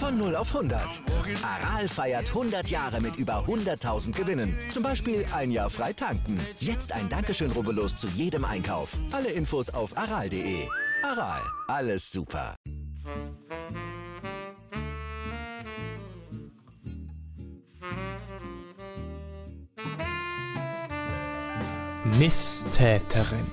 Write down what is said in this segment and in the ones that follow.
Von 0 auf 100. Aral feiert 100 Jahre mit über 100.000 Gewinnen. Zum Beispiel ein Jahr frei tanken. Jetzt ein Dankeschön, rubbellos zu jedem Einkauf. Alle Infos auf aral.de. Aral, alles super. Misstäterin.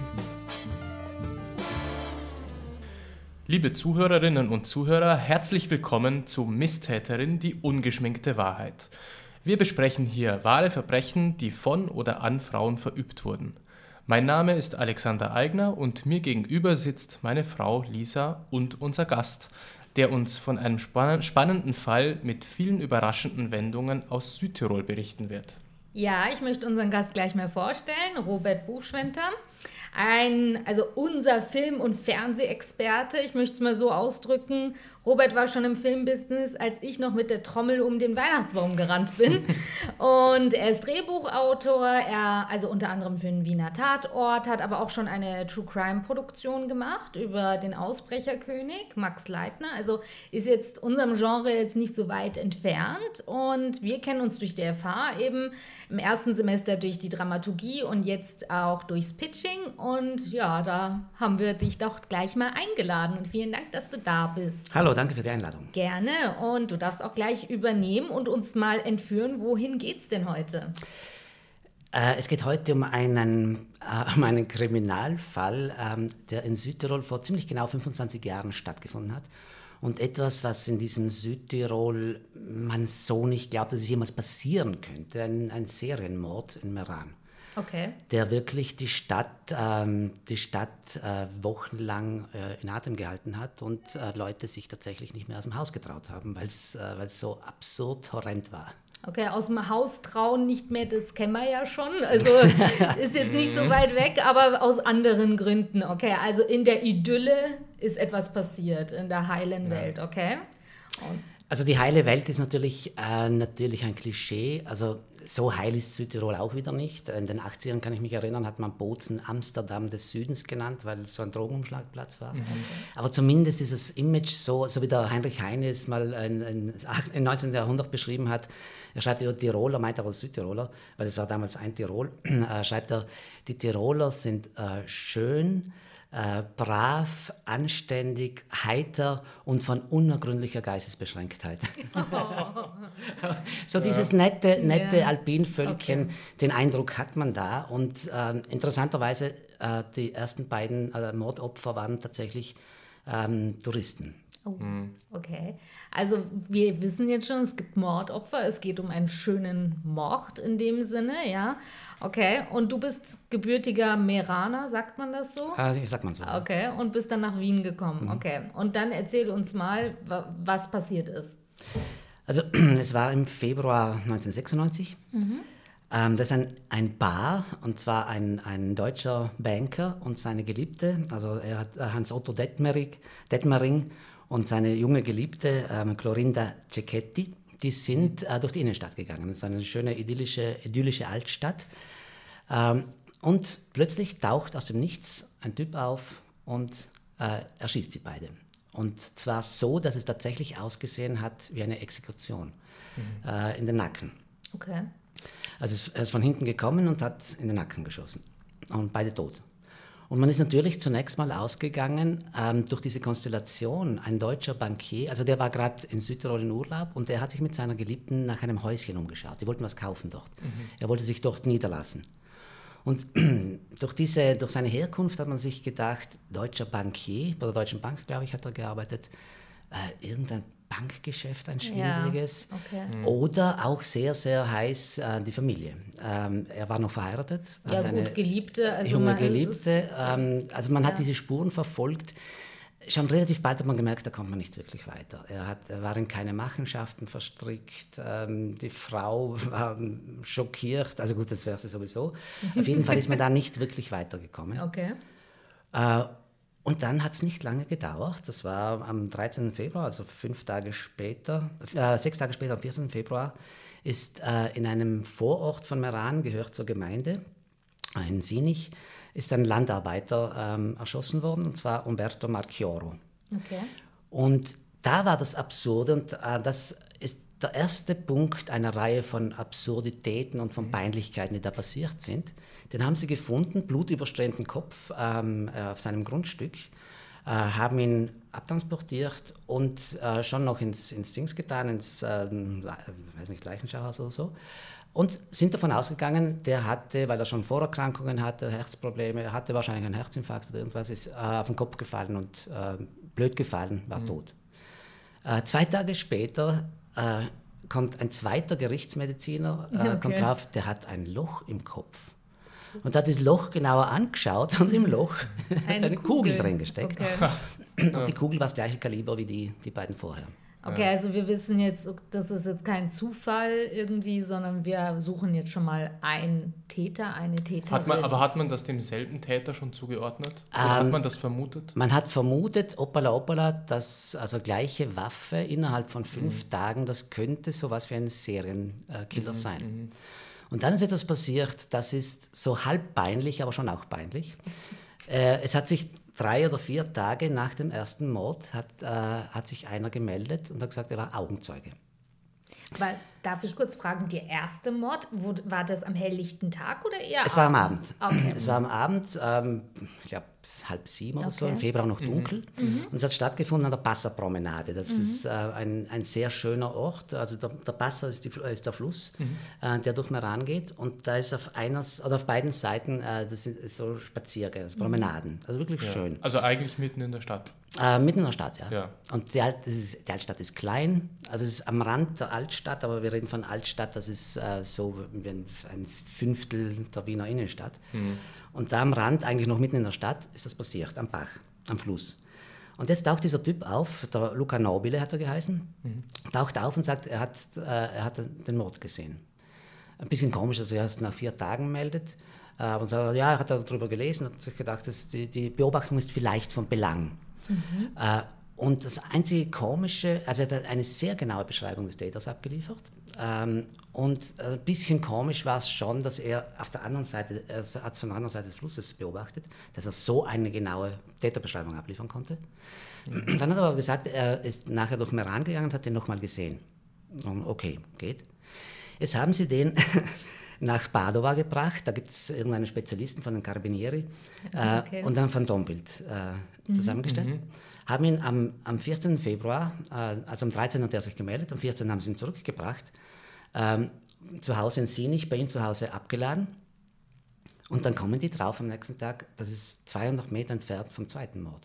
Liebe Zuhörerinnen und Zuhörer, herzlich willkommen zu Misstäterin, die ungeschminkte Wahrheit. Wir besprechen hier wahre Verbrechen, die von oder an Frauen verübt wurden. Mein Name ist Alexander Aigner und mir gegenüber sitzt meine Frau Lisa und unser Gast, der uns von einem spannenden Fall mit vielen überraschenden Wendungen aus Südtirol berichten wird. Ja, ich möchte unseren Gast gleich mal vorstellen, Robert Buchschwenter. Unser Film- und Fernsehexperte, ich möchte es mal so ausdrücken. Robert war schon im Filmbusiness, als ich noch mit der Trommel um den Weihnachtsbaum gerannt bin. Und er ist Drehbuchautor, unter anderem für den Wiener Tatort, hat aber auch schon eine True-Crime-Produktion gemacht über den Ausbrecherkönig, Max Leitner. Also ist jetzt unserem Genre jetzt nicht so weit entfernt. Und wir kennen uns durch die FH eben im ersten Semester durch die Dramaturgie und jetzt auch durchs Pitching. Und ja, da haben wir dich doch gleich mal eingeladen. Und vielen Dank, dass du da bist. Hallo, danke für die Einladung. Gerne. Und du darfst auch gleich übernehmen und uns mal entführen. Wohin geht's denn heute? Es geht heute um einen Kriminalfall, der in Südtirol vor ziemlich genau 25 Jahren stattgefunden hat. Und etwas, was in diesem Südtirol man so nicht glaubt, dass es jemals passieren könnte. Ein Serienmord in Meran. Okay. Der wirklich die Stadt wochenlang in Atem gehalten hat und Leute sich tatsächlich nicht mehr aus dem Haus getraut haben, weil es so absurd horrend war. Okay, aus dem Haus trauen nicht mehr, das kennen wir ja schon. Also ist jetzt nicht so weit weg, aber aus anderen Gründen. Okay, also in der Idylle ist etwas passiert, in der heilen Welt, okay? Also die heile Welt ist natürlich ein Klischee. Also so heil ist Südtirol auch wieder nicht. In den 80ern, kann ich mich erinnern, hat man Bozen Amsterdam des Südens genannt, weil es so ein Drogenumschlagplatz war. Mhm. Aber zumindest ist das Image so wie der Heinrich Heine es mal im 19. Jahrhundert beschrieben hat. Er schreibt über Tiroler, meint aber Südtiroler, weil es war damals ein Tirol, schreibt er, die Tiroler sind schön, brav, anständig, heiter und von unergründlicher Geistesbeschränktheit. So dieses nette Alpinvölkchen, okay. Den Eindruck hat man da. Und interessanterweise, die ersten beiden Mordopfer waren tatsächlich Touristen. Oh, okay. Also wir wissen jetzt schon, es gibt Mordopfer, es geht um einen schönen Mord in dem Sinne, ja. Okay, und du bist gebürtiger Meraner, sagt man das so? Sagt man so. Okay, und bist dann nach Wien gekommen, okay. Und dann erzähl uns mal, was passiert ist. Also es war im Februar 1996. Das ist ein Paar, und zwar ein deutscher Banker und seine Geliebte, also er hat Hans-Otto Detmering und seine junge Geliebte Clorinda Cecchetti, die sind durch die Innenstadt gegangen. Das ist eine schöne idyllische Altstadt. Und plötzlich taucht aus dem Nichts ein Typ auf und erschießt sie beide. Und zwar so, dass es tatsächlich ausgesehen hat wie eine Exekution in den Nacken. Okay. Also er ist von hinten gekommen und hat in den Nacken geschossen. Und beide tot. Und man ist natürlich zunächst mal ausgegangen, durch diese Konstellation, ein deutscher Bankier, also der war gerade in Südtirol in Urlaub und der hat sich mit seiner Geliebten nach einem Häuschen umgeschaut. Die wollten was kaufen dort. Er wollte sich dort niederlassen. Und durch seine Herkunft hat man sich gedacht, deutscher Bankier, bei der Deutschen Bank, glaube ich, hat er gearbeitet, irgendein Bankgeschäft, ein schwindeliges. Ja, okay. Oder auch sehr, sehr heiß die Familie. Er war noch verheiratet. Ja, gut, Geliebte. Also junge Geliebte. Also man hat diese Spuren verfolgt. Schon relativ bald hat man gemerkt, da kommt man nicht wirklich weiter. Er war in keine Machenschaften verstrickt. Die Frau war schockiert. Also gut, das wäre sie sowieso. Auf jeden Fall ist man da nicht wirklich weitergekommen. Okay. Und dann hat es nicht lange gedauert. Das war am 13. Februar, also 6 Tage später, am 14. Februar, ist in einem Vorort von Meran, gehört zur Gemeinde, in Sinich, ist ein Landarbeiter erschossen worden, und zwar Umberto Marchioro. Okay. Und da war das Absurde und das ist der erste Punkt einer Reihe von Absurditäten und von Peinlichkeiten, die da passiert sind. Den haben sie gefunden, blutüberströmten Kopf auf seinem Grundstück, haben ihn abtransportiert und schon noch ins Dings getan, ins Leichenschauhaus oder so. Und sind davon ausgegangen, der hatte, weil er schon Vorerkrankungen hatte, Herzprobleme, er hatte wahrscheinlich einen Herzinfarkt oder irgendwas, ist auf den Kopf gefallen und blöd gefallen, war tot. 2 Tage später kommt ein zweiter Gerichtsmediziner, kommt drauf, der hat ein Loch im Kopf. Und hat das Loch genauer angeschaut und im Loch hat eine Kugel drin gesteckt. Okay. Und die Kugel war das gleiche Kaliber wie die beiden vorher. Okay, also wir wissen jetzt, das ist jetzt kein Zufall irgendwie, sondern wir suchen jetzt schon mal einen Täter, eine Täterin. Hat man das demselben Täter schon zugeordnet? Oder hat man das vermutet? Man hat vermutet, hoppala, dass also gleiche Waffe innerhalb von 5 Tagen, das könnte sowas wie ein Serienkiller sein. Und dann ist etwas passiert, das ist so halb peinlich, aber schon auch peinlich. Es hat sich 3 oder 4 Tage nach dem ersten Mord hat sich einer gemeldet und hat gesagt, er war Augenzeuge. Darf ich kurz fragen, der erste Mord, war das am helllichten Tag oder eher Es war am Abend. Okay. Es war am Abend, ich glaube 6:30 oder so, im Februar noch dunkel. Und es hat stattgefunden an der Passer-Promenade. Das ist ein sehr schöner Ort. Also der Passer ist der Fluss, der durch Meran geht. Und da ist auf beiden Seiten das sind so Spaziergänge, also Promenaden. Also wirklich schön. Also eigentlich mitten in der Stadt. Mitten in der Stadt, ja. Und die Altstadt ist klein, also es ist am Rand der Altstadt, aber wir reden von Altstadt, das ist so wie ein Fünftel der Wiener Innenstadt. Und da am Rand, eigentlich noch mitten in der Stadt, ist das passiert, am Bach, am Fluss. Und jetzt taucht dieser Typ auf, der Luca Nobile hat er geheißen, taucht auf und sagt, er hat den Mord gesehen. Ein bisschen komisch, dass er erst nach 4 Tagen meldet. Und sagt, ja, er hat darüber gelesen, hat sich gedacht, die Beobachtung ist vielleicht von Belang. Und das einzige Komische, also er hat eine sehr genaue Beschreibung des Täters abgeliefert. Und ein bisschen komisch war es schon, dass er von der anderen Seite des Flusses beobachtet, dass er so eine genaue Täterbeschreibung abliefern konnte. Dann hat er aber gesagt, er ist nachher durch Meran gegangen und hat den nochmal gesehen. Und okay, geht. Jetzt haben sie den nach Padova gebracht, da gibt es irgendeinen Spezialisten von den Carabinieri und dann ein Phantombild zusammengestellt. Haben ihn am 14. Februar, also am 13. hat er sich gemeldet, am 14. haben sie ihn zurückgebracht, zu Hause in Sinich, bei ihm zu Hause abgeladen und dann kommen die drauf am nächsten Tag, das ist 200 Meter entfernt vom zweiten Mord.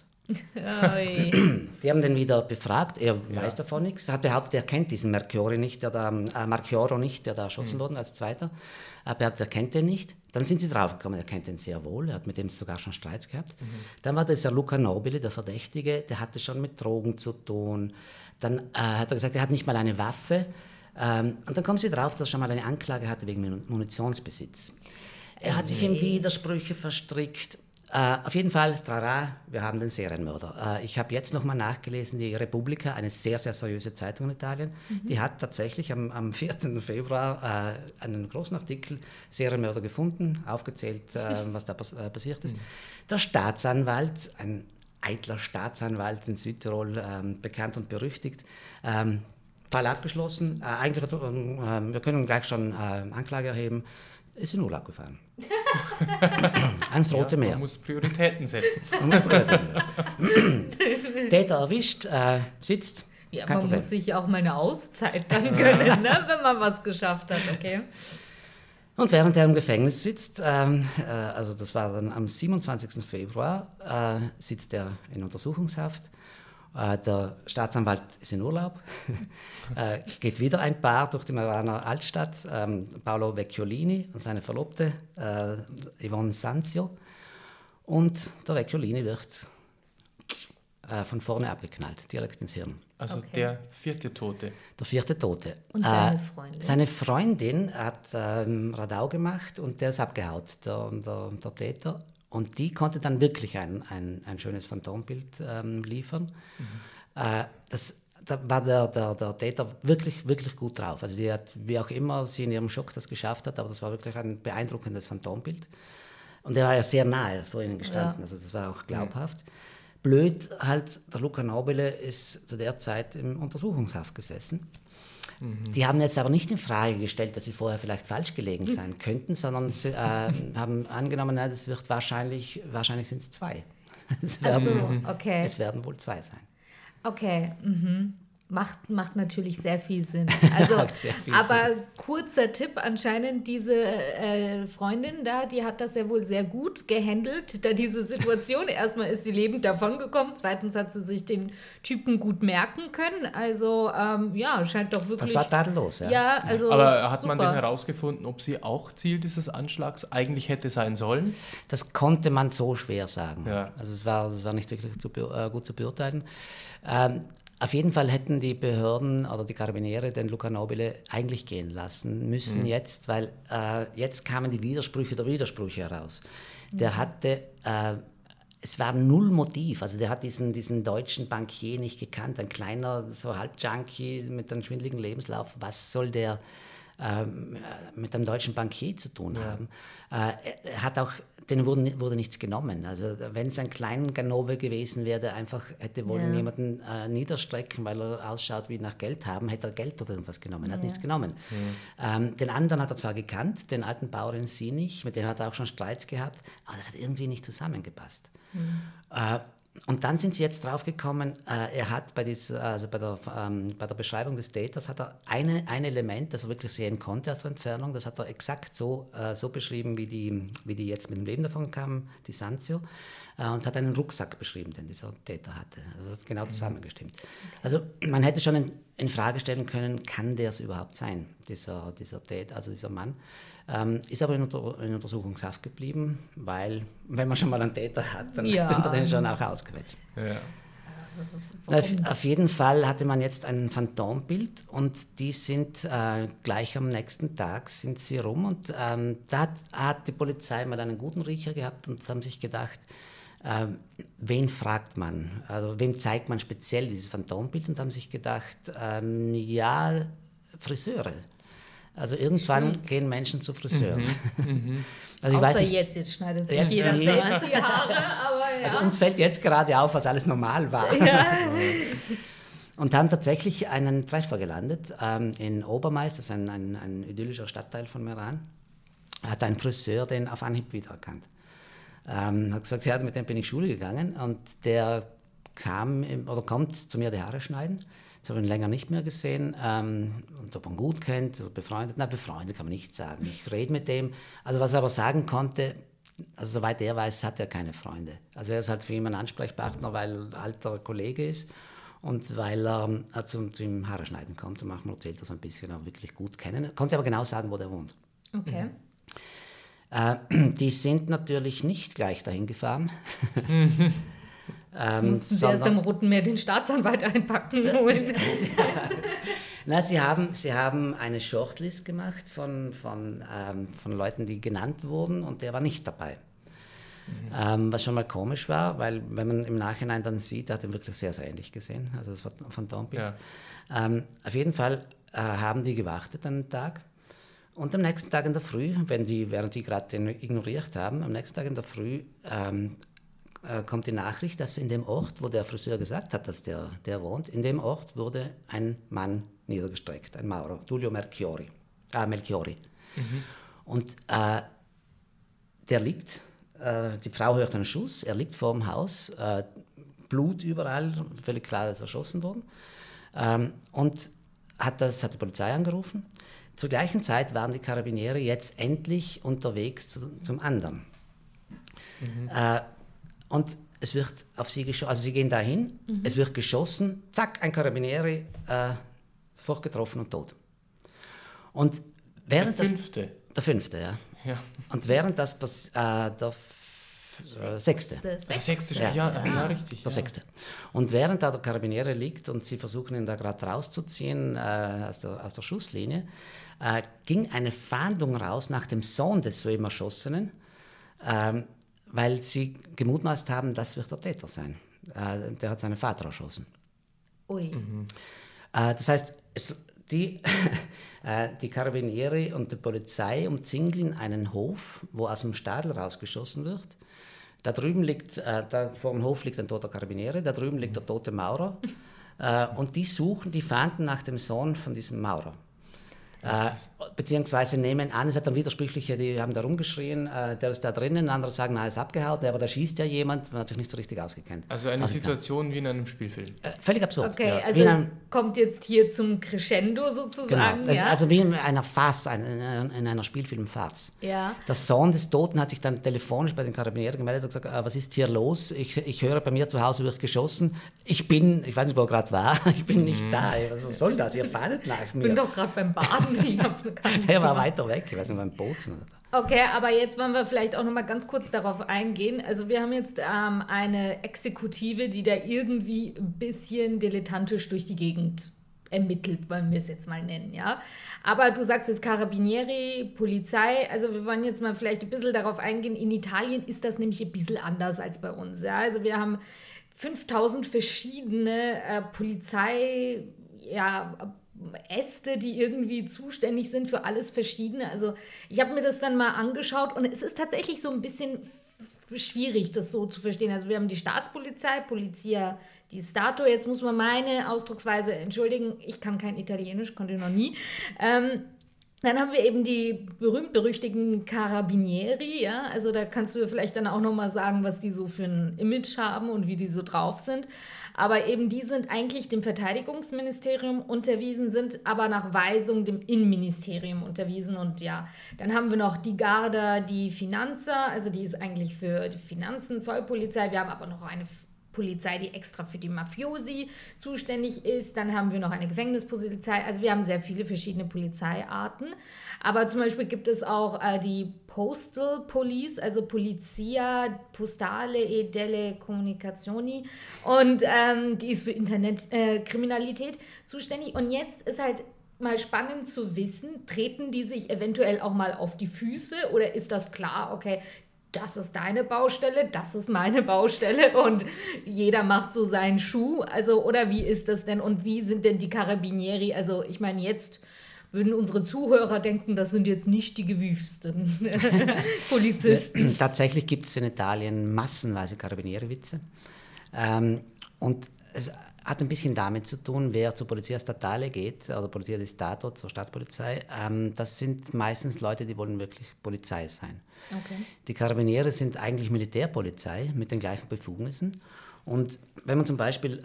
Die haben den wieder befragt, er weiß davon nichts, er hat behauptet, er kennt diesen Marchioro nicht, der da erschossen wurde als Zweiter. Er behauptet, er kennt den nicht. Dann sind sie draufgekommen, er kennt den sehr wohl, er hat mit dem sogar schon Streits gehabt. Dann war das der Luca Nobile, der Verdächtige, der hatte schon mit Drogen zu tun. Dann hat er gesagt, er hat nicht mal eine Waffe. Und dann kommen sie drauf, dass er schon mal eine Anklage hatte wegen Munitionsbesitz. Er hat sich in Widersprüche verstrickt. Auf jeden Fall, trara, wir haben den Serienmörder. Ich habe jetzt nochmal nachgelesen, die Repubblica, eine sehr, sehr seriöse Zeitung in Italien, die hat tatsächlich am 14. Februar einen großen Artikel, Serienmörder gefunden, aufgezählt, was da passiert ist. Der Staatsanwalt, ein eitler Staatsanwalt in Südtirol, bekannt und berüchtigt, Fall abgeschlossen, wir können gleich schon Anklage erheben, ist in Urlaub gefahren. Ans Rote Meer. Man muss Prioritäten setzen. Täter erwischt, sitzt. Ja, kein man Problem. muss sich auch mal eine Auszeit dann gönnen, ne, wenn man was geschafft hat, okay? Und während er im Gefängnis sitzt, also das war dann am 27. Februar, sitzt er in Untersuchungshaft. Der Staatsanwalt ist in Urlaub, geht wieder ein Paar durch die Meraner Altstadt, Paolo Vecchiolini und seine Verlobte Yvonne Sanzio. Und der Vecchiolini wird von vorne abgeknallt, direkt ins Hirn. Also der 4. Tote. Der 4. Tote. Und seine Freundin? Seine Freundin hat Radau gemacht und der ist abgehaut, der Täter. Und die konnte dann wirklich ein schönes Phantombild liefern. Da war der Täter wirklich, wirklich gut drauf. Also die hat, wie auch immer sie in ihrem Schock das geschafft hat, aber das war wirklich ein beeindruckendes Phantombild. Und er war ja sehr nahe, er ist vor ihnen gestanden, also das war auch glaubhaft. Blöd halt, der Luca Nobile ist zu der Zeit im Untersuchungshaft gesessen. Die haben jetzt aber nicht in Frage gestellt, dass sie vorher vielleicht falsch gelegen sein könnten, sondern sie haben angenommen, na, das wird wahrscheinlich sind es 2. Es werden wohl 2 sein. Okay, Macht natürlich sehr viel Sinn. Also, aber kurzer Tipp, anscheinend diese Freundin da, die hat das ja wohl sehr gut gehandelt, da diese Situation, erstmal ist sie lebend davongekommen, zweitens hat sie sich den Typen gut merken können, also scheint doch wirklich... Das war tadellos, ja. Ja, also aber hat man denn herausgefunden, ob sie auch Ziel dieses Anschlags eigentlich hätte sein sollen? Das konnte man so schwer sagen. Ja. Also es war nicht wirklich gut zu beurteilen. Auf jeden Fall hätten die Behörden oder die Carabinieri den Luca Nobile eigentlich gehen lassen müssen jetzt, weil jetzt kamen die Widersprüche der Widersprüche heraus. Der hatte, es war null Motiv, also der hat diesen deutschen Bankier nicht gekannt, ein kleiner, so Halbjunkie mit einem schwindeligen Lebenslauf. Was soll der mit einem deutschen Bankier zu tun haben? Er hat auch, denen wurde nichts genommen. Also wenn es ein kleiner Ganove gewesen wäre, der einfach hätte wollen jemanden niederstrecken, weil er ausschaut wie nach Geld haben, hätte er Geld oder irgendwas genommen. Er hat nichts genommen. Den anderen hat er zwar gekannt, den alten Bauer in Sinich, mit dem hat er auch schon Streits gehabt, aber das hat irgendwie nicht zusammengepasst. Und dann sind sie jetzt draufgekommen, er hat bei der Beschreibung des Täters hat er ein Element, das er wirklich sehen konnte aus der Entfernung, das hat er exakt so beschrieben, wie die jetzt mit dem Leben davon kamen, die Sanzio, und hat einen Rucksack beschrieben, den dieser Täter hatte. Also das hat genau zusammengestimmt. Also man hätte schon in Frage stellen können, kann der es überhaupt sein, dieser Täter, also dieser Mann. Ist aber in Untersuchungshaft geblieben, weil, wenn man schon mal einen Täter hat, dann hat man den schon auch ausquetscht. Ja. Auf jeden Fall hatte man jetzt ein Phantombild und die sind gleich am nächsten Tag sind sie rum und da hat die Polizei mal einen guten Riecher gehabt und haben sich gedacht, wen fragt man, also wem zeigt man speziell dieses Phantombild und haben sich gedacht, Friseure. Also irgendwann gehen Menschen zu Friseuren. Also außer jetzt schneidet sich jeder selbst die Haare, aber ja. Also uns fällt jetzt gerade auf, was alles normal war. Ja. Und haben tatsächlich einen Treffer gelandet in Obermais, das ist ein idyllischer Stadtteil von Meran. Hat ein Friseur den auf Anhieb wiedererkannt. Hat gesagt, ja, mit dem bin ich Schule gegangen und der kommt zu mir die Haare schneiden. Das habe ich ihn länger nicht mehr gesehen. Und ob man gut kennt, also befreundet. Na, befreundet kann man nicht sagen. Ich rede mit dem. Also was er aber sagen konnte, also soweit er weiß, hat er keine Freunde. Also er ist halt für ihn ein Ansprechpartner, weil er alter Kollege ist und weil er zu ihm Haare schneiden kommt. Und manchmal erzählt er so ein bisschen, auch wirklich gut kennen. Er konnte aber genau sagen, wo der wohnt. Okay. Die sind natürlich nicht gleich dahin gefahren. Mussten Sie erst am Roten Meer den Staatsanwalt einpacken? Na, sie haben eine Shortlist gemacht von Leuten, die genannt wurden und der war nicht dabei. Was schon mal komisch war, weil wenn man im Nachhinein dann sieht, hat er wirklich sehr, sehr ähnlich gesehen. Also das war von Phantombild. Ja. Auf jeden Fall haben die gewartet einen Tag und am nächsten Tag in der Früh, während die gerade den ignoriert haben, am nächsten Tag in der Früh kommt die Nachricht, dass in dem Ort, wo der Friseur gesagt hat, dass der wohnt, in dem Ort wurde ein Mann niedergestreckt, ein Maurer, Tullio Melchiori. Und der liegt, die Frau hört einen Schuss, er liegt vor dem Haus, Blut überall, völlig klar, dass er erschossen worden. Und hat die Polizei angerufen. Zur gleichen Zeit waren die Carabinieri jetzt endlich unterwegs zum anderen. Und es wird auf sie geschossen, also sie gehen dahin, es wird geschossen, zack, ein Carabinieri, sofort getroffen und tot. Und während der Fünfte? Der Fünfte, ja. Und während das der Sechste. Der Sechste, ja, richtig. Der Sechste. Und während da der Carabinieri liegt und sie versuchen ihn da gerade rauszuziehen aus der Schusslinie, ging eine Fahndung raus nach dem Sohn des soeben Erschossenen, weil sie gemutmaßt haben, das wird der Täter sein. Der hat seinen Vater erschossen. Ui. Das heißt, die Carabinieri und die Polizei umzingeln einen Hof, wo aus dem Stadel rausgeschossen wird. Da drüben liegt, da vor dem Hof liegt ein toter Karabiniere, da drüben liegt der tote Maurer. Und die fahnden nach dem Sohn von diesem Maurer. Beziehungsweise nehmen an, es hat dann Widersprüchliche, die haben da rumgeschrien, der ist da drinnen, andere sagen, na, er ist abgehauen, aber da schießt ja jemand, man hat sich nicht so richtig ausgekannt. Also eine Situation wie in einem Spielfilm. Völlig absurd. Okay, ja. also es kommt jetzt hier zum Crescendo sozusagen. Genau, ja? also wie in einer Farce, in einer Spielfilm-Farce. Ja. Der Sohn des Toten hat sich dann telefonisch bei den Karabinieren gemeldet und gesagt, was ist hier los? Ich höre, bei mir zu Hause wird geschossen. Ich weiß nicht, wo er gerade war, ich bin nicht da. Was soll das? Ihr fahndet nach mir. Ich bin doch gerade beim Baden. Er war weiter weg, ich weiß nicht, beim Bozen. Okay, aber jetzt wollen wir vielleicht auch noch mal ganz kurz darauf eingehen. Also wir haben jetzt eine Exekutive, die da irgendwie ein bisschen dilettantisch durch die Gegend ermittelt, wollen wir es jetzt mal nennen, ja. Aber du sagst jetzt Carabinieri, Polizei, also wir wollen jetzt mal vielleicht ein bisschen darauf eingehen. In Italien ist das nämlich ein bisschen anders als bei uns, ja. Also wir haben 5000 verschiedene Polizei, Äste, die irgendwie zuständig sind für alles Verschiedene. Also ich habe mir das dann mal angeschaut und es ist tatsächlich so ein bisschen schwierig, das so zu verstehen. Also wir haben die Staatspolizei, Polizia di Stato, jetzt muss man meine Ausdrucksweise entschuldigen, ich kann kein Italienisch, konnte ich noch nie. Dann haben wir eben die berühmt-berüchtigten Carabinieri, ja, also da kannst du vielleicht dann auch nochmal sagen, was die so für ein Image haben und wie die so drauf sind. Aber eben die sind eigentlich dem Verteidigungsministerium unterwiesen, sind aber nach Weisung dem Innenministerium unterwiesen. Und ja, dann haben wir noch die Garda, die Finanza, also die ist eigentlich für die Finanzen, Zollpolizei. Wir haben aber noch eine Polizei, die extra für die Mafiosi zuständig ist. Dann haben wir noch eine Gefängnispolizei. Also wir haben sehr viele verschiedene Polizeiarten. Aber zum Beispiel gibt es auch die Postal Police, also Polizia Postale e delle Comunicazioni. Und die ist für Internetkriminalität zuständig. Und jetzt ist halt mal spannend zu wissen, treten die sich eventuell auch mal auf die Füße oder ist das klar, okay, das ist deine Baustelle, das ist meine Baustelle und jeder macht so seinen Schuh. Also, oder wie ist das denn und wie sind denn die Carabinieri? Also, ich meine, jetzt würden unsere Zuhörer denken, das sind jetzt nicht die gewiefsten Polizisten. Tatsächlich gibt es in Italien massenweise Carabinieri-Witze. Und es hat ein bisschen damit zu tun, wer zur Polizia Statale geht oder Polizia di Stato, zur Staatspolizei. Das sind meistens Leute, die wollen wirklich Polizei sein. Okay. Die Carabinieri sind eigentlich Militärpolizei mit den gleichen Befugnissen. Und wenn man zum Beispiel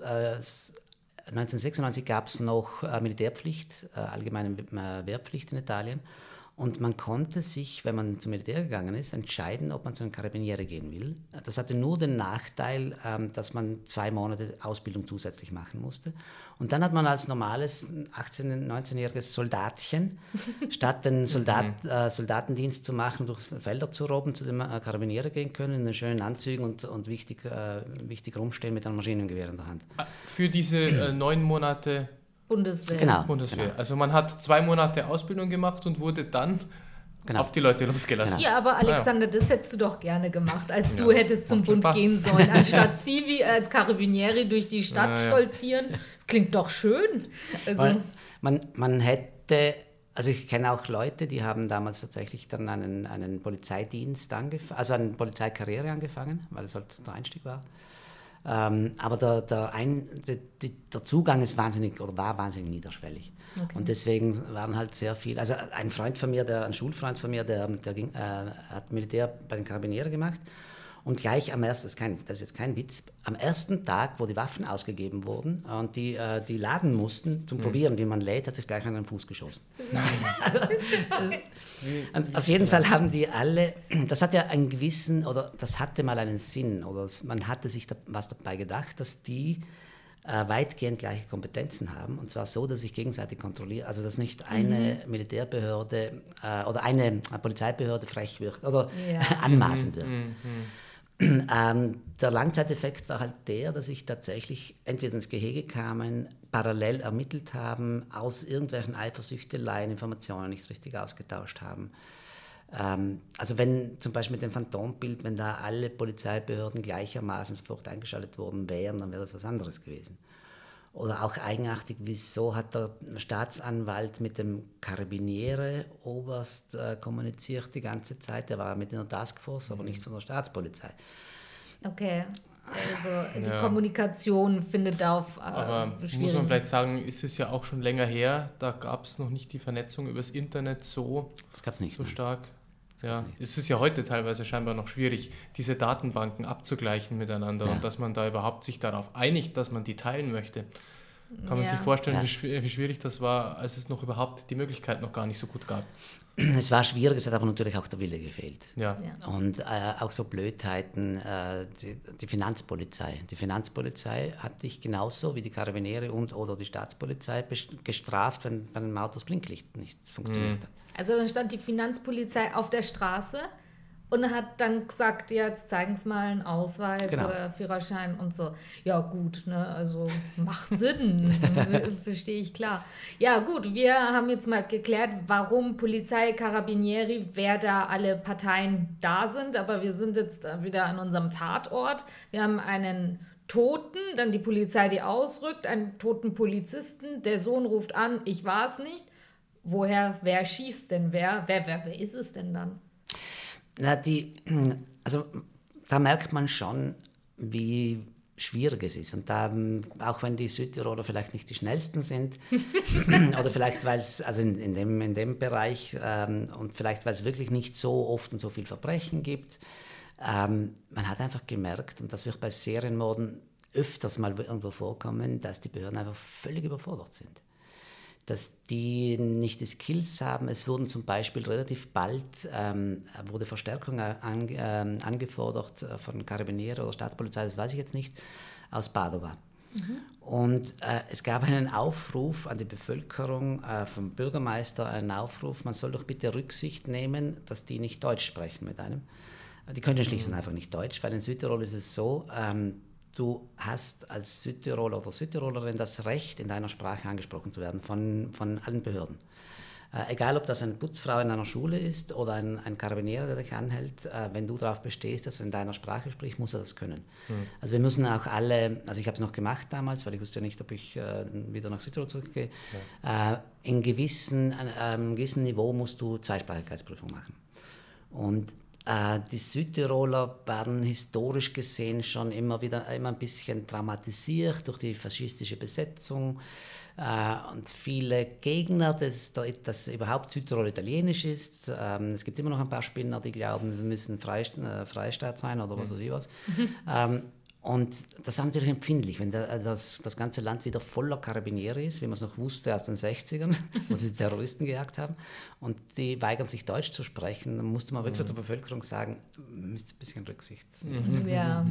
1996 gab es noch Militärpflicht, allgemeine Wehrpflicht in Italien. Und man konnte sich, wenn man zum Militär gegangen ist, entscheiden, ob man zu einem Carabinieri gehen will. Das hatte nur den Nachteil, dass man 2 Monate Ausbildung zusätzlich machen musste. Und dann hat man als normales 18-, 19-jähriges Soldatchen, statt den Soldatendienst zu machen, durch Felder zu robben, zu dem Carabinieri gehen können, in den schönen Anzügen und wichtig rumstehen mit einem Maschinengewehr in der Hand. Für diese 9 Monate Bundeswehr. Genau. Bundeswehr. Genau. Also man hat 2 Monate Ausbildung gemacht und wurde dann auf die Leute losgelassen. Ja, aber Alexander, das hättest du doch gerne gemacht, als du hättest zum Bund gehen sollen, anstatt Civi als Carabinieri durch die Stadt stolzieren. Das klingt doch schön. Also man hätte, also ich kenne auch Leute, die haben damals tatsächlich dann einen Polizeidienst angefangen, also eine Polizeikarriere angefangen, weil es halt der Einstieg war. Aber der Zugang ist war wahnsinnig niederschwellig. Okay. Und deswegen waren halt sehr viele, also ein Schulfreund von mir, der hat Militär bei den Carabinieri gemacht. Und gleich am ersten, das ist jetzt kein Witz, am ersten Tag, wo die Waffen ausgegeben wurden und die laden mussten, zum Probieren, wie man lädt, hat sich gleich an den Fuß geschossen. Und auf jeden Fall haben die alle, das hat ja einen gewissen, oder das hatte mal einen Sinn, oder man hatte sich was dabei gedacht, dass die weitgehend gleiche Kompetenzen haben, und zwar so, dass sich gegenseitig kontrollieren, also dass nicht eine Militärbehörde oder eine Polizeibehörde frech wird oder anmaßend wird. Der Langzeiteffekt war halt der, dass sich tatsächlich entweder ins Gehege kamen, parallel ermittelt haben, aus irgendwelchen Eifersüchteleien Informationen nicht richtig ausgetauscht haben. Also wenn zum Beispiel mit dem Phantombild, wenn da alle Polizeibehörden gleichermaßen sofort eingeschaltet worden wären, dann wäre das was anderes gewesen. Oder auch eigenartig, wieso hat der Staatsanwalt mit dem Carabiniere-Oberst kommuniziert die ganze Zeit? Der war mit in der Taskforce, aber nicht von der Staatspolizei. Okay, also die Kommunikation findet auf Aber schwierig. muss man vielleicht sagen, ist es ja auch schon länger her, da gab es noch nicht die Vernetzung übers Internet so stark. Ja, es ist ja heute teilweise scheinbar noch schwierig, diese Datenbanken abzugleichen miteinander und dass man da überhaupt sich darauf einigt, dass man die teilen möchte. Kann man sich vorstellen, wie schwierig das war, als es noch überhaupt die Möglichkeit noch gar nicht so gut gab. Es war schwierig, es hat aber natürlich auch der Wille gefehlt. Ja. Und auch so Blödheiten, die Finanzpolizei. Die Finanzpolizei hat dich genauso wie die Karabiniere oder die Staatspolizei gestraft, wenn bei einem Auto das Blinklicht nicht funktioniert hat. Also dann stand die Finanzpolizei auf der Straße und hat dann gesagt, jetzt zeigen Sie mal einen Ausweis oder Führerschein und so. Ja gut, ne, also macht Sinn, verstehe ich klar. Ja gut, wir haben jetzt mal geklärt, warum Polizei, Carabinieri, wer da alle Parteien da sind, aber wir sind jetzt wieder an unserem Tatort. Wir haben einen Toten, dann die Polizei, die ausrückt, einen toten Polizisten, der Sohn ruft an, ich war es nicht. Wer schießt denn wer? Wer ist es denn dann? Na, also da merkt man schon, wie schwierig es ist. Und da, auch wenn die Südtiroler vielleicht nicht die schnellsten sind, oder vielleicht, weil es, also in dem Bereich, und vielleicht, weil es wirklich nicht so oft und so viel Verbrechen gibt, man hat einfach gemerkt, und das wird bei Serienmorden öfters mal irgendwo vorkommen, dass die Behörden einfach völlig überfordert sind. Dass die nicht die Skills haben. Es wurden zum Beispiel relativ bald wurde Verstärkung angefordert von Carabinieri oder Staatspolizei, das weiß ich jetzt nicht, aus Padova. Und es gab einen Aufruf an die Bevölkerung, vom Bürgermeister einen Aufruf, man soll doch bitte Rücksicht nehmen, dass die nicht Deutsch sprechen mit einem. Die können schlicht und einfach nicht Deutsch, weil in Südtirol ist es so, du hast als Südtiroler oder Südtirolerin das Recht, in deiner Sprache angesprochen zu werden von allen Behörden. Egal, ob das eine Putzfrau in einer Schule ist oder ein Karabinier, der dich anhält, wenn du darauf bestehst, dass er in deiner Sprache spricht, muss er das können. Also wir müssen auch alle, also ich habe es noch gemacht damals, weil ich wusste ja nicht, ob ich wieder nach Südtirol zurückgehe, in gewissen Niveau musst du Zweisprachigkeitsprüfung machen. Und die Südtiroler waren historisch gesehen schon immer ein bisschen traumatisiert durch die faschistische Besetzung und viele Gegner, dass überhaupt Südtirol italienisch ist. Es gibt immer noch ein paar Spinner, die glauben, wir müssen Freistaat sein oder was weiß ich was. Und das war natürlich empfindlich, wenn das ganze Land wieder voller Carabinieri ist, wie man es noch wusste aus den 60ern, wo sie die Terroristen gejagt haben. Und die weigern sich, Deutsch zu sprechen. Dann musste man wirklich zur Bevölkerung sagen, müsst ein bisschen Rücksicht nehmen. Ja.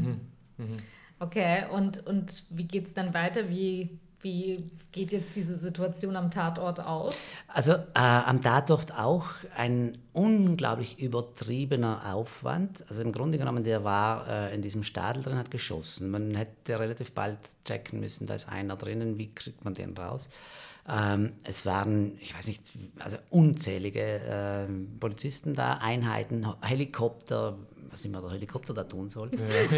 Okay, und wie geht es dann weiter? Wie geht jetzt diese Situation am Tatort aus? Also am Tatort auch ein unglaublich übertriebener Aufwand. Also im Grunde genommen, der war in diesem Stadel drin, hat geschossen. Man hätte relativ bald checken müssen, da ist einer drinnen, wie kriegt man den raus? Es waren, ich weiß nicht, also unzählige Polizisten da, Einheiten, Helikopter, was immer der Helikopter da tun soll.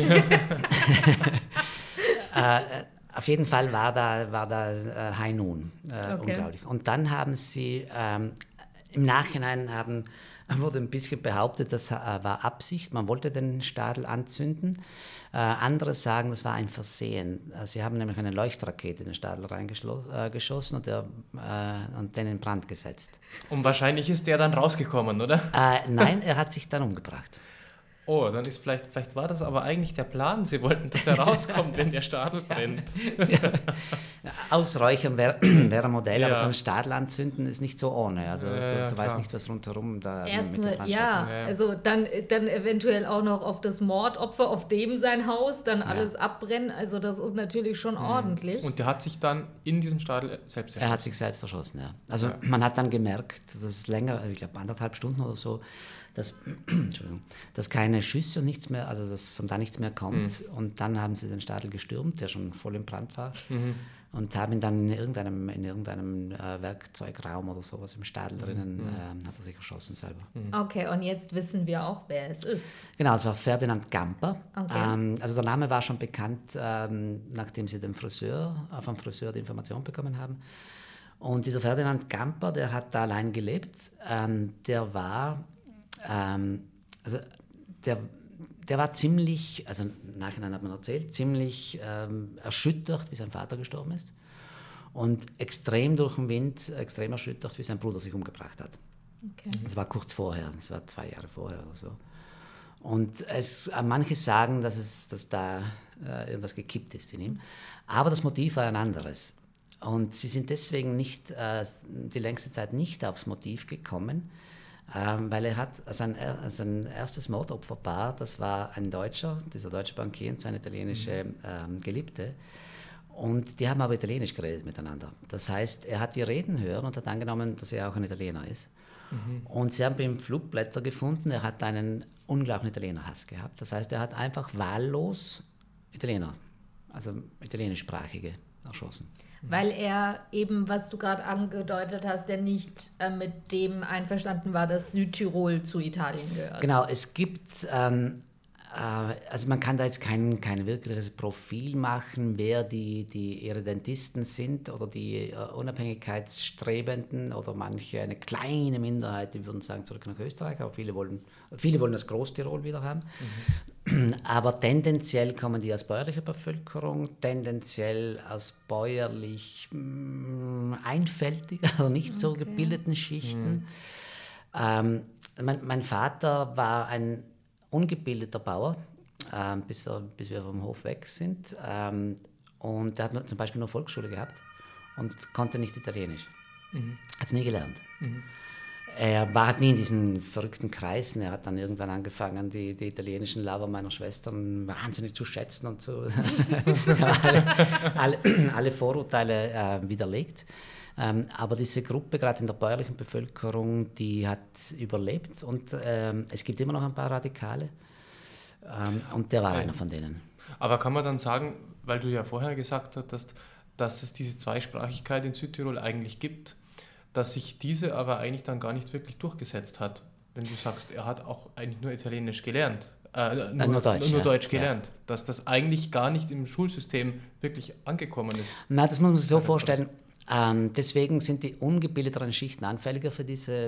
Ja. Auf jeden Fall war da High Noon, unglaublich. Und dann haben sie, im Nachhinein wurde ein bisschen behauptet, das war Absicht, man wollte den Stadel anzünden. Andere sagen, das war ein Versehen. Sie haben nämlich eine Leuchtrakete in den Stadel reingeschossen und den in Brand gesetzt. Und wahrscheinlich ist der dann rausgekommen, oder? Nein, er hat sich dann umgebracht. Oh, dann ist vielleicht war das aber eigentlich der Plan. Sie wollten, dass er rauskommt, wenn der Stadel brennt. Ja. Ausräuchern wäre ein Modell, aber so ein Stadel anzünden ist nicht so ohne. Also du weißt nicht, was rundherum da mit dem Brand steht. Also dann eventuell auch noch auf das Mordopfer, auf dem sein Haus, dann alles abbrennen. Also das ist natürlich schon ordentlich. Und der hat sich dann in diesem Stadel selbst erschossen? Er hat sich selbst erschossen, ja. Also man hat dann gemerkt, dass es länger, ich glaube 1,5 Stunden oder so, dass keine Schüsse und nichts mehr, also dass von da nichts mehr kommt. Und dann haben sie den Stadel gestürmt, der schon voll im Brand war. Und und haben ihn dann in irgendeinem Werkzeugraum oder sowas im Stadel drinnen, hat er sich erschossen selber. Okay, und jetzt wissen wir auch, wer es ist. Genau, es war Ferdinand Gamper. Okay. Also der Name war schon bekannt, nachdem sie vom Friseur die Information bekommen haben. Und dieser Ferdinand Gamper, der hat da allein gelebt. Der war ziemlich, also im Nachhinein hat man erzählt, ziemlich erschüttert, wie sein Vater gestorben ist. Und extrem durch den Wind, extrem erschüttert, wie sein Bruder sich umgebracht hat. Okay. Das war kurz vorher, das war 2 Jahre vorher oder so. Und manche sagen, dass da irgendwas gekippt ist in ihm. Aber das Motiv war ein anderes. Und sie sind deswegen die längste Zeit nicht aufs Motiv gekommen, weil er hat sein erstes Mordopferpaar, das war ein Deutscher, dieser deutsche Bankier und seine italienische Geliebte. Und die haben aber Italienisch geredet miteinander. Das heißt, er hat die Reden hören und hat angenommen, dass er auch ein Italiener ist. Und sie haben bei ihm Flugblätter gefunden, er hat einen unglaublichen Italienerhass gehabt. Das heißt, er hat einfach wahllos Italiener, also italienischsprachige, erschossen. Weil er eben, was du gerade angedeutet hast, der nicht mit dem einverstanden war, dass Südtirol zu Italien gehört. Genau, es gibt, also man kann da jetzt kein wirkliches Profil machen, wer die Irredentisten sind oder die Unabhängigkeitsstrebenden oder manche, eine kleine Minderheit, die würden sagen, zurück nach Österreich, aber viele wollen das Großtirol wieder haben. Aber tendenziell kommen die aus bäuerlicher Bevölkerung, tendenziell aus bäuerlich einfältiger oder nicht so gebildeten Schichten. Mein Vater war ein ungebildeter Bauer, bis wir vom Hof weg sind. Und er hat zum Beispiel nur Volksschule gehabt und konnte nicht Italienisch. Hat es nie gelernt. Er war halt nie in diesen verrückten Kreisen. Er hat dann irgendwann angefangen, die italienischen Lover meiner Schwestern wahnsinnig zu schätzen und alle Vorurteile widerlegt. Aber diese Gruppe, gerade in der bäuerlichen Bevölkerung, die hat überlebt und es gibt immer noch ein paar Radikale und der war einer von denen. Aber kann man dann sagen, weil du ja vorher gesagt hattest, dass es diese Zweisprachigkeit in Südtirol eigentlich gibt, dass sich diese aber eigentlich dann gar nicht wirklich durchgesetzt hat, wenn du sagst, er hat auch eigentlich nur Italienisch gelernt, nur Deutsch gelernt, dass das eigentlich gar nicht im Schulsystem wirklich angekommen ist. Na, das muss man sich so vorstellen. Deswegen sind die ungebildeteren Schichten anfälliger für diese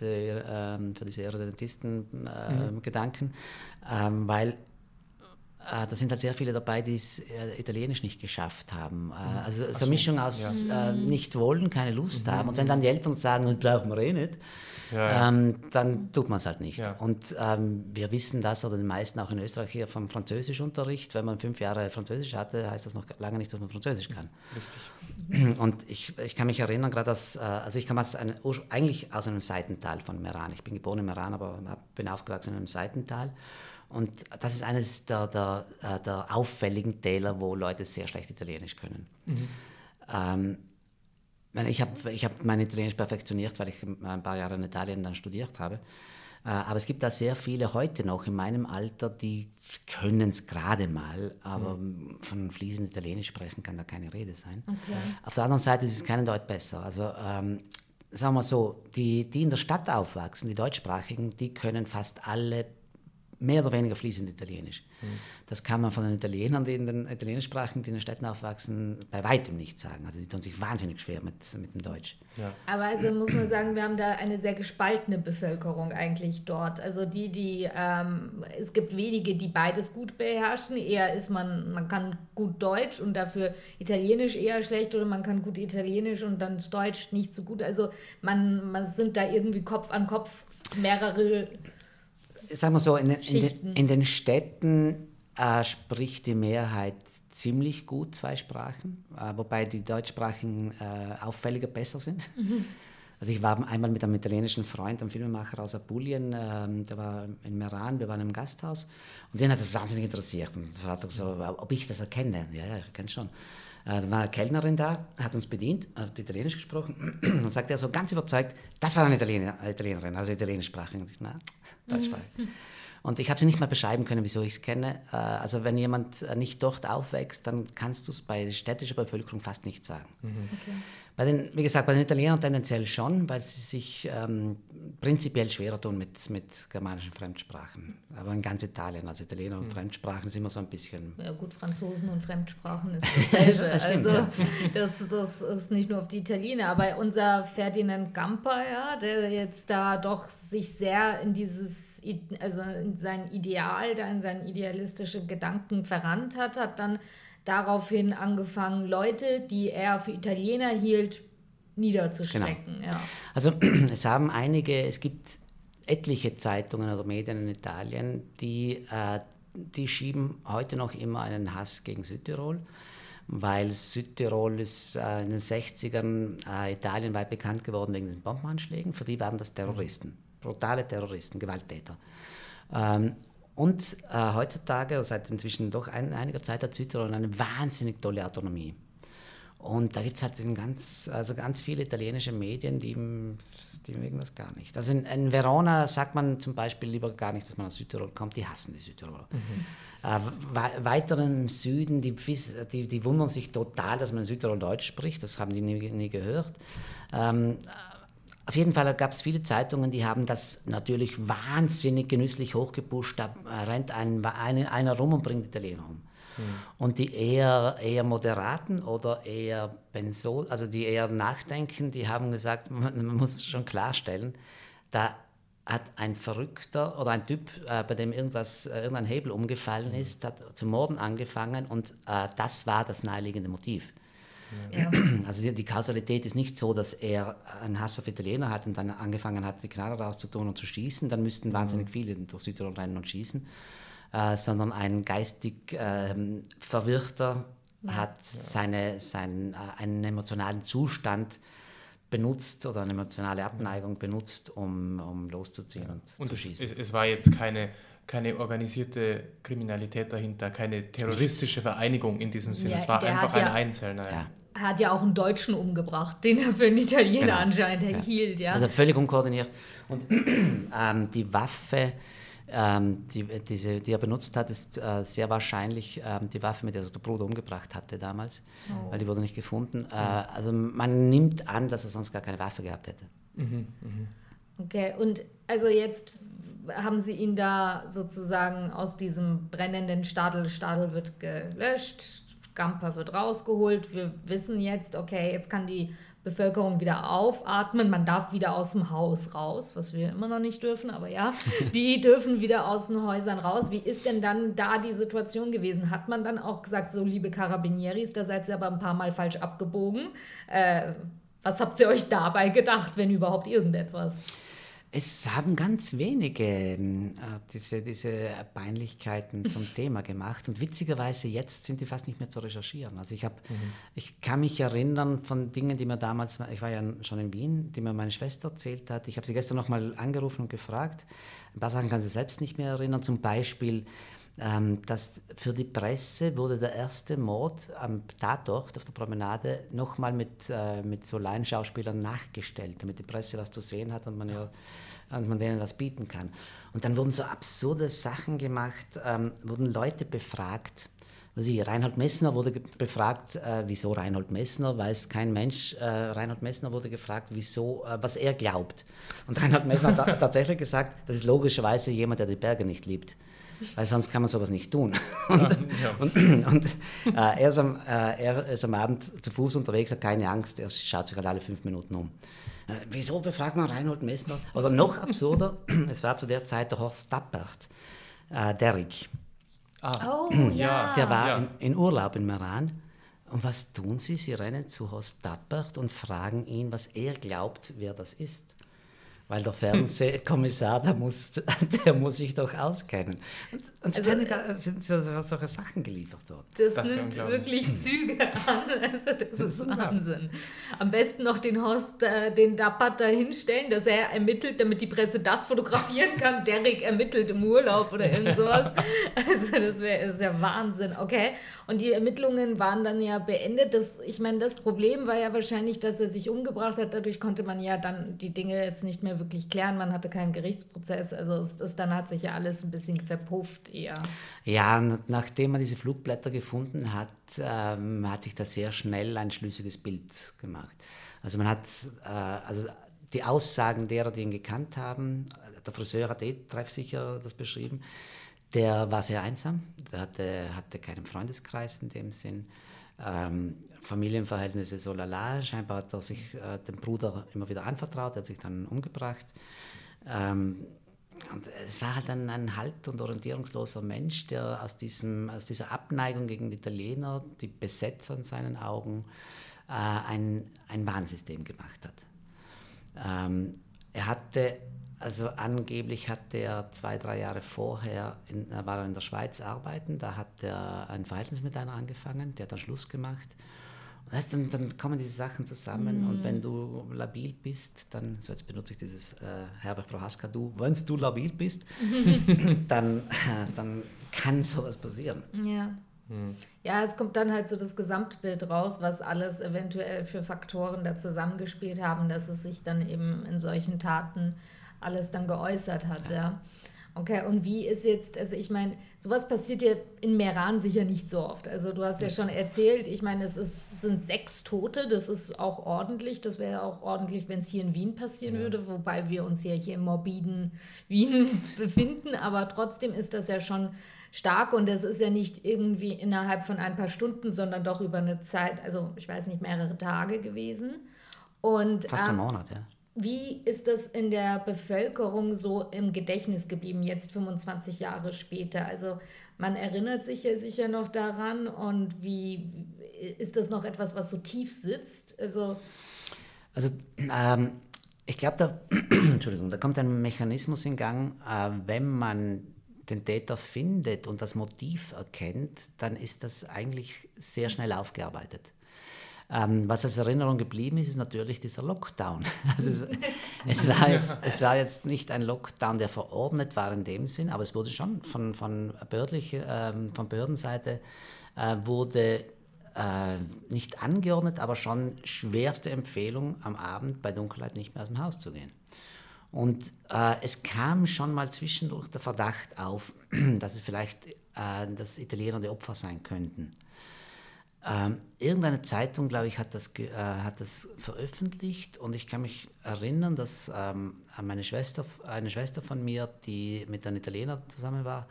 Irredentisten-Gedanken, weil da sind halt sehr viele dabei, die es Italienisch nicht geschafft haben. Also so eine Mischung aus nicht wollen, keine Lust haben. Und wenn dann die Eltern sagen, das brauchen wir eh nicht, dann tut man es halt nicht. Ja. Und wir wissen das, oder die meisten auch in Österreich hier vom Französischunterricht, wenn man 5 Jahre Französisch hatte, heißt das noch lange nicht, dass man Französisch kann. Richtig. Und ich kann mich erinnern, gerade also ich komme eigentlich aus einem Seitental von Meran. Ich bin geboren in Meran, aber bin aufgewachsen in einem Seitental. Und das ist eines der auffälligen Täler, wo Leute sehr schlecht Italienisch können. Ich hab mein Italienisch perfektioniert, weil ich ein paar Jahre in Italien dann studiert habe. Aber es gibt da sehr viele heute noch in meinem Alter, die können es gerade mal, aber von fließend Italienisch sprechen kann da keine Rede sein. Okay. Auf der anderen Seite ist es keinen Deut besser. Also sagen wir so, die in der Stadt aufwachsen, die Deutschsprachigen, die können fast alle mehr oder weniger fließend Italienisch. Das kann man von den Italienern, die in den Italienischsprachigen, die in den Städten aufwachsen, bei weitem nicht sagen. Also die tun sich wahnsinnig schwer mit dem Deutsch. Ja. Aber also muss man sagen, wir haben da eine sehr gespaltene Bevölkerung eigentlich dort. Also es gibt wenige, die beides gut beherrschen. Eher ist man kann gut Deutsch und dafür Italienisch eher schlecht, oder man kann gut Italienisch und dann ist Deutsch nicht so gut. Also man sind da irgendwie Kopf an Kopf mehrere. Sagen wir so, in den Städten spricht die Mehrheit ziemlich gut 2 Sprachen, wobei die Deutschsprachigen auffälliger besser sind. Also ich war einmal mit einem italienischen Freund, einem Filmemacher aus Apulien, der war in Meran, wir waren im Gasthaus und den hat das wahnsinnig interessiert. Und er hat so, ob ich das erkenne. Ja, ich kenne es schon. Da war eine Kellnerin da, hat uns bedient, hat Italienisch gesprochen und sagte er so ganz überzeugt, das war eine Italienerin, also italienischsprachig. Und ich, na, deutschsprachig. Und ich habe sie nicht mal beschreiben können, wieso ich es kenne. Also wenn jemand nicht dort aufwächst, dann kannst du es bei städtischer Bevölkerung fast nicht sagen. Okay. Wie gesagt, bei den Italienern tendenziell schon, weil sie sich prinzipiell schwerer tun mit germanischen Fremdsprachen. Aber in ganz Italien, also Italiener und Fremdsprachen ist immer so ein bisschen... Ja gut, Franzosen und Fremdsprachen ist dasselbe. Das stimmt, also ja. das ist nicht nur auf die Italiener, aber unser Ferdinand Gamper, ja, der jetzt da doch sich sehr in in sein Ideal, in seine idealistische Gedanken verrannt hat dann daraufhin angefangen, Leute, die er für Italiener hielt, niederzustrecken. Genau. Ja. Also es gibt etliche Zeitungen oder Medien in Italien, die schieben heute noch immer einen Hass gegen Südtirol, weil Südtirol ist in den 60ern italienweit bekannt geworden wegen den Bombenanschlägen. Für die waren das Terroristen, brutale Terroristen, Gewalttäter. Und heutzutage, seit inzwischen doch einiger Zeit, hat Südtirol eine wahnsinnig tolle Autonomie. Und da gibt es halt ganz viele italienische Medien, die mögen das gar nicht. Also in Verona sagt man zum Beispiel lieber gar nicht, dass man aus Südtirol kommt, die hassen die Südtiroler. Weiter im Süden, die wundern sich total, dass man in Südtirol Deutsch spricht, das haben die nie gehört. Auf jeden Fall gab es viele Zeitungen, die haben das natürlich wahnsinnig genüsslich hochgepusht. Da rennt einer rum und bringt Italiener um. Und die eher Moderaten oder eher also die eher nachdenken, die haben gesagt, man muss schon klarstellen, da hat ein Verrückter oder ein Typ, bei dem irgendein Hebel umgefallen ist, hat zu morden angefangen und das war das naheliegende Motiv. Ja. Also die Kausalität ist nicht so, dass er einen Hass auf Italiener hat und dann angefangen hat, die Knarre rauszutun und zu schießen. Dann müssten wahnsinnig viele durch Südtirol rennen und schießen. Sondern ein geistig Verwirrter hat einen emotionalen Zustand benutzt oder eine emotionale Abneigung benutzt, um loszuziehen und zu schießen. Es war jetzt keine organisierte Kriminalität dahinter, keine terroristische Vereinigung in diesem Sinne. Ja, es war einfach ein Einzelner. Ja. Er hat ja auch einen Deutschen umgebracht, den er für einen Italiener anscheinend hielt. Ja. Also völlig unkoordiniert. Und die Waffe, die er benutzt hat, ist sehr wahrscheinlich die Waffe, mit der er der Bruder umgebracht hatte damals, weil die wurde nicht gefunden. Also man nimmt an, dass er sonst gar keine Waffe gehabt hätte. Okay, und also jetzt haben Sie ihn da sozusagen aus diesem brennenden Stadel wird gelöscht, Gamper wird rausgeholt, wir wissen jetzt, okay, jetzt kann die Bevölkerung wieder aufatmen, man darf wieder aus dem Haus raus, was wir immer noch nicht dürfen, aber ja, die dürfen wieder aus den Häusern raus. Wie ist denn dann da die Situation gewesen? Hat man dann auch gesagt, so liebe Carabinieris, da seid ihr aber ein paar Mal falsch abgebogen. Was habt ihr euch dabei gedacht, wenn überhaupt irgendetwas? Es haben ganz wenige diese Peinlichkeiten zum Thema gemacht und witzigerweise jetzt sind die fast nicht mehr zu recherchieren. Also ich kann mich erinnern von Dingen, die mir damals, ich war ja schon in Wien, die mir meine Schwester erzählt hat. Ich habe sie gestern nochmal angerufen und gefragt. Ein paar Sachen kann sie selbst nicht mehr erinnern. Zum Beispiel, dass für die Presse wurde der erste Mord am Tatort auf der Promenade nochmal mit so Laienschauspielern nachgestellt, damit die Presse was zu sehen hat und man denen was bieten kann. Und dann wurden so absurde Sachen gemacht, wurden Leute befragt. Reinhold Messner wurde befragt, wieso Reinhold Messner, weiß kein Mensch. Reinhold Messner wurde gefragt, was er glaubt. Und Reinhold Messner hat tatsächlich gesagt, das ist logischerweise jemand, der die Berge nicht liebt. Weil sonst kann man sowas nicht tun. Er ist am Abend zu Fuß unterwegs, hat keine Angst, er schaut sich halt alle 5 Minuten um. Wieso befragt man Reinhold Messner? Oder noch absurder, es war zu der Zeit der Horst Tappert, Derrick. Oh, ja. Der war in Urlaub in Meran. Und was tun sie? Sie rennen zu Horst Tappert und fragen ihn, was er glaubt, wer das ist. Weil der Fernsehkommissar, der muss sich doch auskennen. Und sind solche Sachen geliefert worden. Das nimmt wirklich Züge an. Also das ist Wahnsinn. Am besten noch den Horst, den Tappert da hinstellen, dass er ermittelt, damit die Presse das fotografieren kann. Derrick ermittelt im Urlaub oder irgend sowas. Also das ist ja Wahnsinn. Okay. Und die Ermittlungen waren dann ja beendet. Das Problem war ja wahrscheinlich, dass er sich umgebracht hat. Dadurch konnte man ja dann die Dinge jetzt nicht mehr mehr wirklich klären. Man hatte keinen Gerichtsprozess. Also dann hat sich ja alles ein bisschen verpufft eher. Ja, nachdem man diese Flugblätter gefunden hat, hat sich da sehr schnell ein schlüssiges Bild gemacht. Also man hat die Aussagen derer, die ihn gekannt haben, der Friseur hat treffsicher das beschrieben, der war sehr einsam, der hatte keinen Freundeskreis in dem Sinn. Familienverhältnisse so lala, scheinbar hat er sich dem Bruder immer wieder anvertraut, er hat sich dann umgebracht. Und es war halt ein halt- und orientierungsloser Mensch, der aus dieser Abneigung gegen die Italiener, die Besetzer in seinen Augen, ein Warnsystem gemacht hat. Angeblich hatte er 2-3 Jahre vorher, war er in der Schweiz arbeiten, da hat er ein Verhältnis mit einer angefangen, der hat dann Schluss gemacht. Und dann kommen diese Sachen zusammen und wenn du labil bist, dann, so jetzt benutze ich dieses Herbert Prohaska, wenn du labil bist, dann kann sowas passieren. Ja. Ja, es kommt dann halt so das Gesamtbild raus, was alles eventuell für Faktoren da zusammengespielt haben, dass es sich dann eben in solchen Taten alles dann geäußert hat, ja. Okay, und wie ist jetzt, also ich meine, sowas passiert ja in Meran sicher nicht so oft. Also du hast ja schon erzählt, ich meine, sind 6 Tote, das ist auch ordentlich. Das wäre auch ordentlich, wenn es hier in Wien passieren würde, wobei wir uns ja hier im morbiden Wien befinden, aber trotzdem ist das ja schon stark und das ist ja nicht irgendwie innerhalb von ein paar Stunden, sondern doch über eine Zeit, also ich weiß nicht, mehrere Tage gewesen. Und, fast einen Monat, ja. Wie ist das in der Bevölkerung so im Gedächtnis geblieben, jetzt 25 Jahre später? Also man erinnert sich ja sicher noch daran und wie ist das noch etwas, was so tief sitzt? Also ich glaube, da kommt ein Mechanismus in Gang, wenn man den Täter findet und das Motiv erkennt, dann ist das eigentlich sehr schnell aufgearbeitet. Was als Erinnerung geblieben ist, ist natürlich dieser Lockdown. Also es war jetzt nicht ein Lockdown, der verordnet war in dem Sinn, aber es wurde schon von Behördenseite wurde nicht angeordnet, aber schon schwerste Empfehlung, am Abend bei Dunkelheit nicht mehr aus dem Haus zu gehen. Und es kam schon mal zwischendurch der Verdacht auf, dass es vielleicht dass Italiener die Opfer sein könnten. Irgendeine Zeitung, glaube ich, hat das veröffentlicht und ich kann mich erinnern, dass eine Schwester von mir, die mit einem Italiener zusammen war,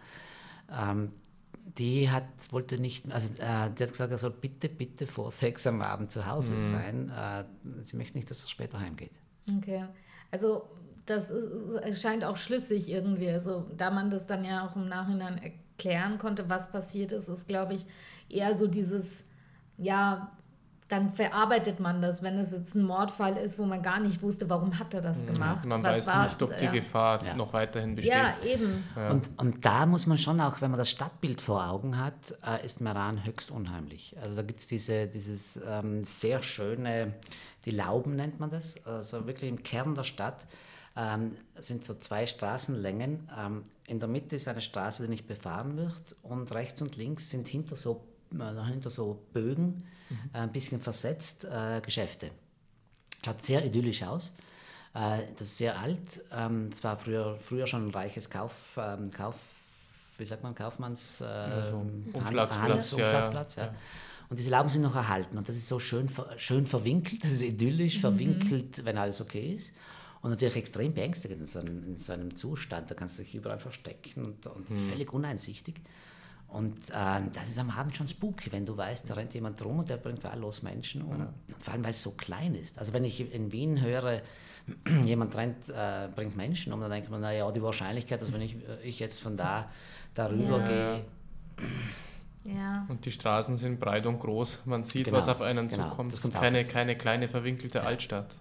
die hat gesagt, er soll bitte vor 6 am Abend zu Hause sein. Sie möchte nicht, dass er später heimgeht. Okay, also das scheint auch schlüssig irgendwie. Also da man das dann ja auch im Nachhinein erklären konnte, was passiert ist, ist, glaube ich, eher so dieses, ja, dann verarbeitet man das, wenn es jetzt ein Mordfall ist, wo man gar nicht wusste, warum hat er das gemacht. Man weiß nicht, ob die Gefahr noch weiterhin besteht. Ja, eben. Ja. Und da muss man schon auch, wenn man das Stadtbild vor Augen hat, ist Meran höchst unheimlich. Also da gibt es dieses sehr schöne, die Lauben nennt man das, also wirklich im Kern der Stadt. Sind so 2 Straßenlängen. In der Mitte ist eine Straße, die nicht befahren wird und rechts und links sind hinter so Bögen, ein bisschen versetzt, Geschäfte. Schaut sehr idyllisch aus. Das ist sehr alt. Das war früher schon ein reiches Kaufmanns Umschlagsplatz. Ja. Und diese Lauben sind noch erhalten und das ist so schön verwinkelt, das ist idyllisch verwinkelt, wenn alles okay ist. Und natürlich extrem beängstigend in so einem Zustand, da kannst du dich überall verstecken und völlig uneinsichtig. Und das ist am Abend schon spooky, wenn du weißt, da rennt jemand rum und der bringt wahllos Menschen um. Ja. Vor allem, weil es so klein ist. Also wenn ich in Wien höre, jemand bringt Menschen um, dann denkt man, naja, die Wahrscheinlichkeit, dass wenn ich jetzt von darüber gehe... Ja. Und die Straßen sind breit und groß. Man sieht, was auf einen zukommt. Das ist keine kleine verwinkelte Altstadt.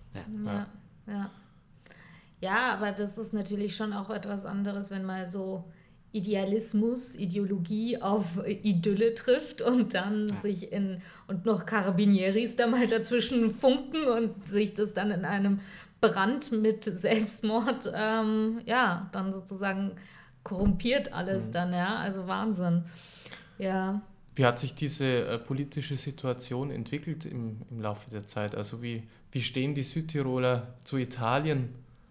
Ja, aber das ist natürlich schon auch etwas anderes, wenn mal so Ideologie auf Idylle trifft und dann und noch Carabinieris da mal dazwischen funken und sich das dann in einem Brand mit Selbstmord, dann sozusagen korrumpiert alles dann, ja, also Wahnsinn. Ja. Wie hat sich diese politische Situation entwickelt im Laufe der Zeit? Also wie stehen die Südtiroler zu Italien?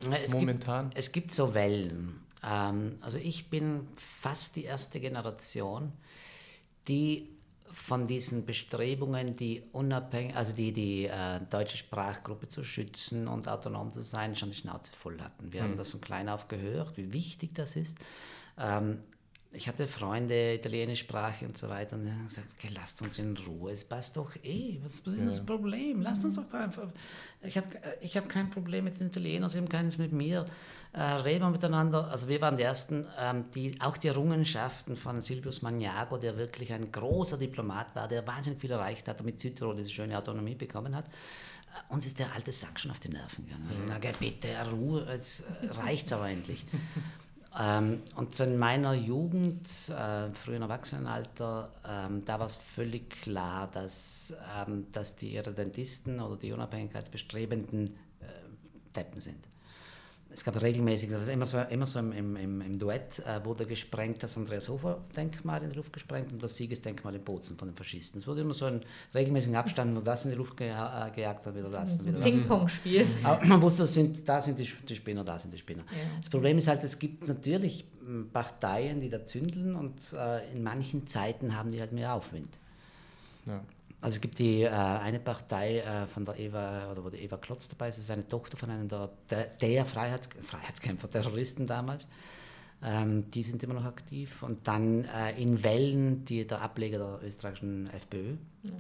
momentan? Es gibt so Wellen. Also ich bin fast die erste Generation, die von diesen Bestrebungen, die deutsche Sprachgruppe zu schützen und autonom zu sein, schon die Schnauze voll hatten. Wir haben das von klein auf gehört, wie wichtig das ist. Ich hatte Freunde, italienischsprachig und so weiter, und die haben gesagt, okay, lasst uns in Ruhe, es passt doch was ist das Problem? Lasst uns doch da einfach, ich hab kein Problem mit den Italienern, sie haben keines mit mir, reden wir miteinander. Also wir waren die Ersten, auch die Errungenschaften von Silvius Magnago, der wirklich ein großer Diplomat war, der wahnsinnig viel erreicht hat, damit Südtirol diese schöne Autonomie bekommen hat. Uns ist der alte Sack schon auf die Nerven gegangen. Na bitte, Ruhe, jetzt reicht's aber endlich. Und so in meiner Jugend, frühen Erwachsenenalter, da war es völlig klar, dass die Irredentisten oder die Unabhängigkeitsbestrebenden Deppen sind. Es gab regelmäßig, das war immer so im Duett, wurde gesprengt, das Andreas-Hofer-Denkmal in die Luft gesprengt und das Siegesdenkmal in Bozen von den Faschisten. Es wurde immer so in regelmäßigen Abstand nur das in die Luft gejagt, dann wieder das. So ein Ping-Pong-Spiel. Aber man wusste, da sind die Spinner, da sind die Spinner. Ja. Das Problem ist halt, es gibt natürlich Parteien, die da zündeln und in manchen Zeiten haben die halt mehr Aufwind. Ja. Also es gibt die eine Partei von der Eva, oder wo die Eva Klotz dabei ist, das ist eine Tochter von einem der Freiheitskämpfer, Terroristen damals. Die sind immer noch aktiv. Und dann in Wellen, der Ableger der österreichischen FPÖ.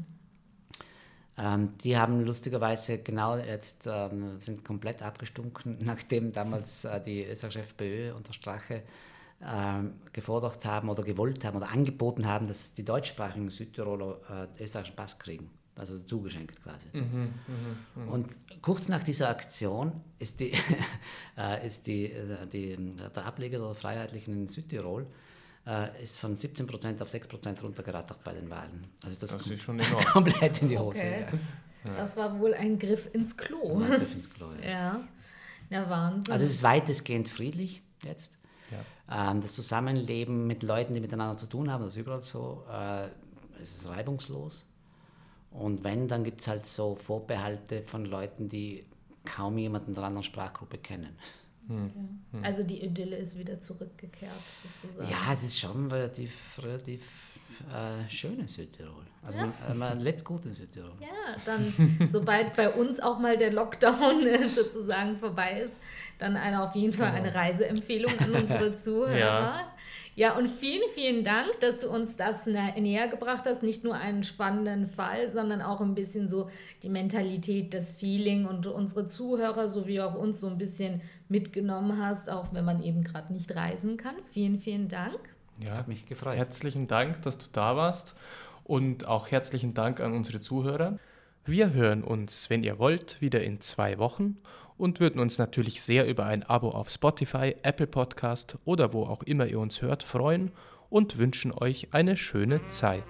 Die haben lustigerweise genau jetzt, sind komplett abgestunken, nachdem damals die österreichische FPÖ unter Strache gefordert haben oder gewollt haben oder angeboten haben, dass die deutschsprachigen Südtiroler österreichischen Pass kriegen, also zugeschenkt quasi. Und kurz nach dieser Aktion ist der Ableger der Freiheitlichen in Südtirol ist von 17% auf 6% runtergerattert bei den Wahlen. Also das ist schon enorm. Komplett in die Hose. Okay. Ja. Das war wohl ein Griff ins Klo. Das war ein Griff ins Klo, ja. Ja, Wahnsinn. Also es ist weitestgehend friedlich jetzt. Ja. Das Zusammenleben mit Leuten, die miteinander zu tun haben, das ist überall so, es ist reibungslos. Und wenn, dann gibt es halt so Vorbehalte von Leuten, die kaum jemanden der anderen Sprachgruppe kennen. Also die Idylle ist wieder zurückgekehrt, sozusagen. Ja, es ist schon relativ schön in Südtirol. Also man lebt gut in Südtirol. Ja, dann, sobald bei uns auch mal der Lockdown sozusagen vorbei ist, dann auf jeden Fall eine Reiseempfehlung an unsere Zuhörer. Ja, und vielen, vielen Dank, dass du uns das näher gebracht hast. Nicht nur einen spannenden Fall, sondern auch ein bisschen so die Mentalität, das Feeling und unsere Zuhörer sowie auch uns so ein bisschen mitgenommen hast, auch wenn man eben gerade nicht reisen kann. Vielen, vielen Dank. Ja, hat mich gefreut. Herzlichen Dank, dass du da warst und auch herzlichen Dank an unsere Zuhörer. Wir hören uns, wenn ihr wollt, wieder in 2 Wochen und würden uns natürlich sehr über ein Abo auf Spotify, Apple Podcast oder wo auch immer ihr uns hört freuen und wünschen euch eine schöne Zeit.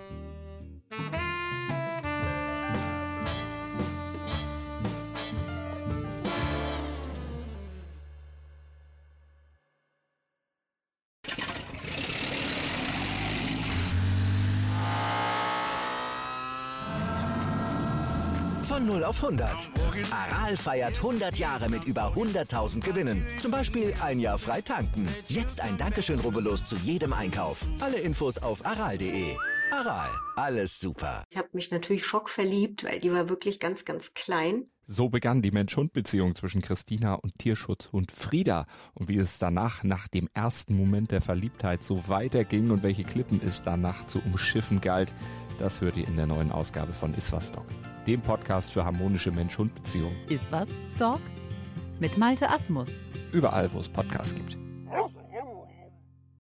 Von 0 auf 100. Aral feiert 100 Jahre mit über 100.000 Gewinnen. Zum Beispiel ein Jahr frei tanken. Jetzt ein Dankeschön, rubbellos zu jedem Einkauf. Alle Infos auf aral.de. Aral, alles super. Ich habe mich natürlich schockverliebt, weil die war wirklich ganz, ganz klein. So begann die Mensch-Hund-Beziehung zwischen Christina und Tierschutzhund Frieda. Und wie es danach, nach dem ersten Moment der Verliebtheit, so weiterging und welche Klippen es danach zu umschiffen galt, das hört ihr in der neuen Ausgabe von Iswas Dog, dem Podcast für harmonische Mensch-Hund-Beziehungen. Iswas Dog? Mit Malte Asmus. Überall, wo es Podcasts gibt.